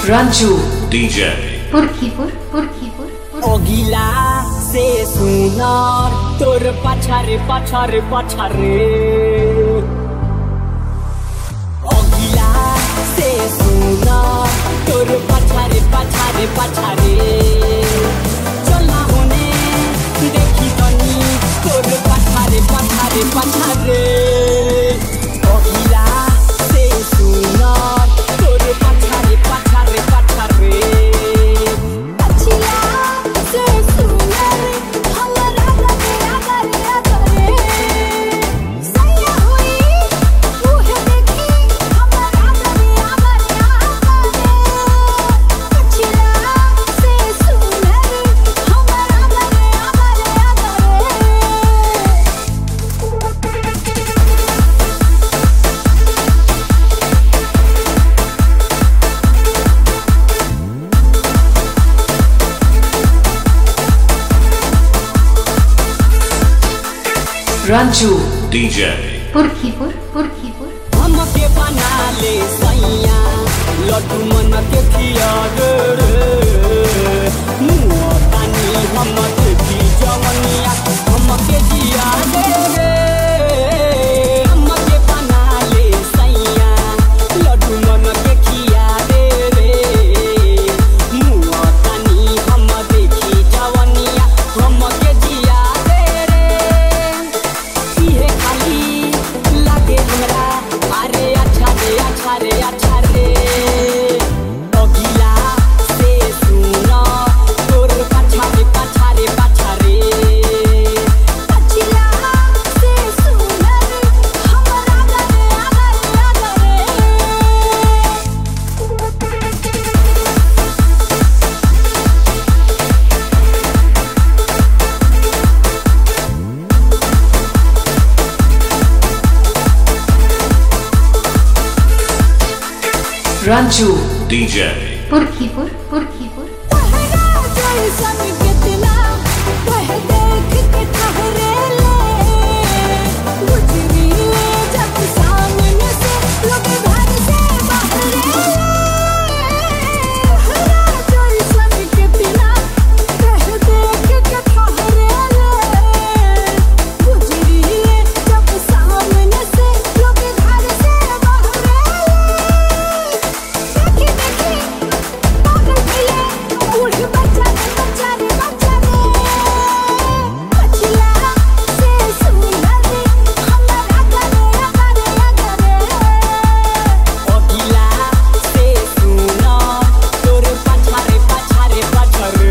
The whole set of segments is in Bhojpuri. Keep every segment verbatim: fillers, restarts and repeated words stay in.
Ranju D J Purkhipur Purkhipur Ogila se sunar tor pachare pachare pachare Ogila se sunar tor pachare pachare pachare Chola hone dekhi tani tor pachare pachare pachare Ogila se sunar tor pachare pachare pachare Ranju D J Purkhipur Purkhipur हमके बना ले सैया लड्डू मन के खिया रे मुआ पानी हम देखी जवनिया हमके जिया दे रे हमके बना ले सैया लड्डू मन के खिया दे रे मुआ पानी हम देखी जवनिया हमके जिया दे रे इहे खाली लागे हमरा अरे अच्छा रे अच्छा रे अच्छा रे ओगिला से सुना तोर पछारे पछारे पछारे पछिला से सुना रे हमरा गरे आगरे Ranju D J Purkhipur Purkhipur तहरा जैसन कितना कह देख के ठहरे ले गुजरी ले जब सामने से लोग घर से बाहर ले तहरा जैसन कितना कह देख के ठहरे ले गुजरी ले जब सामने से लोग घर से बाहर ले देखी देखी पागल भइले बूढ़ बच्चा रे बच्चा रे बच्चा रे पछिला से सुना रे हमरा गरे गरे गरे ओगिला से सुना तोर पछारे पछारे पछारे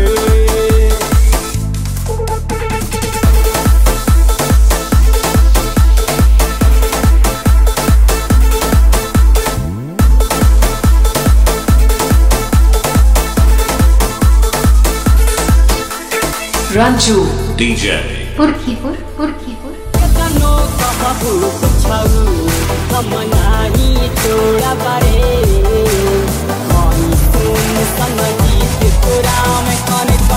Ranju D J Purkhipur Purkhipur कनो कहबू पुछाऊ हम नाही छोड़ा बारे हई सुन समझी तोरा में कने